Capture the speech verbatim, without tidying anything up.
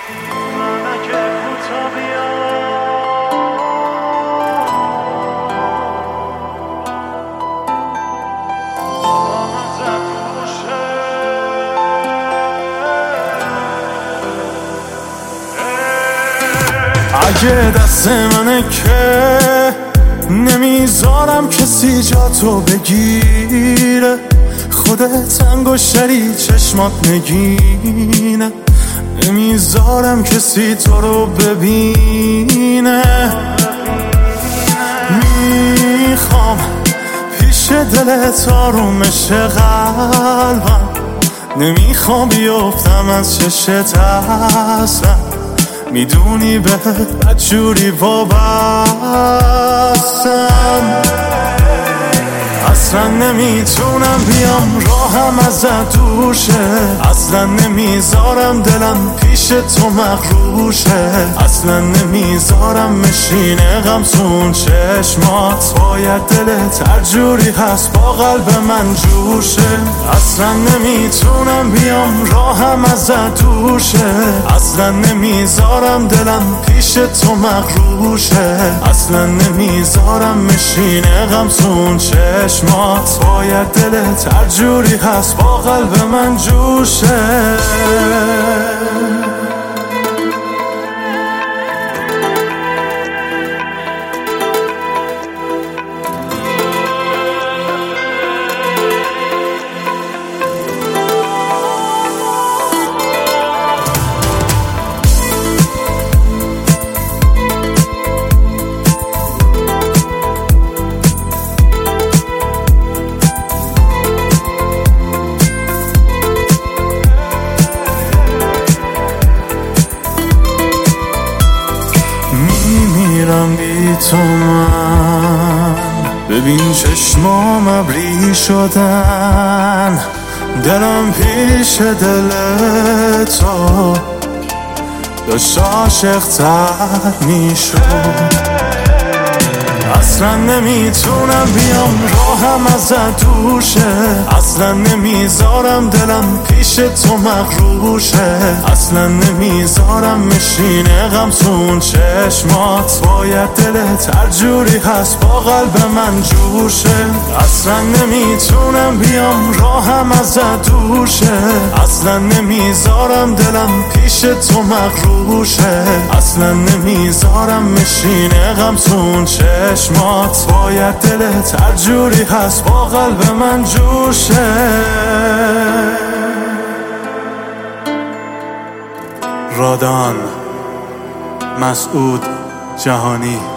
اگه دست منه که نمیذارم کسی جا تو بگیره، خودت انگشتری چشمات نگینه، نمیذارم کسی تو رو ببینه. میخوام پیش دلت آرومش قلبم، نمیخوام بیفتم از چشت اصلا، میدونی بهت بدجوری وابستم. اصلا نمیتونم بیام راهم ازت دور شه، اصلا نمیذارم دلم پیش تو مغروشه، اصلا نمیذارم مشینه غمسون چشمات، باید دلت هر جوری هست با قلب من جوشه. اصلا نمیتونم بیام راهم ازت دور شه، اصلا نمیذارم دلم پیش تو مغروشه، اصلا نمیذارم مشینه غمسون چشمات، باید دلت هر جوری هست با قلب من جوشه. میمیرم بی تو من، ببین چشمام ابری شدن، دلم پیش دل تو داشت عاشق‌تر میشد. اصلا نمیتونم بیام راهم ازت دور شه، اصلا نمیذارم دلم پیش تو مغروشه، اصلا نمیذارم مشینه غمسون چشمات، باید دلت هر جوری هست با قلب من جوشه. اصلا نمیتونم بیام راهم ازت دور شه، اصلا نمیذارم دلم پیش تو مغروشه، اصلا نمیذارم مشینه غمسون چشمات، باید دلت هر جوری هست با قلب من جوشه. رادان مسعود جهانی.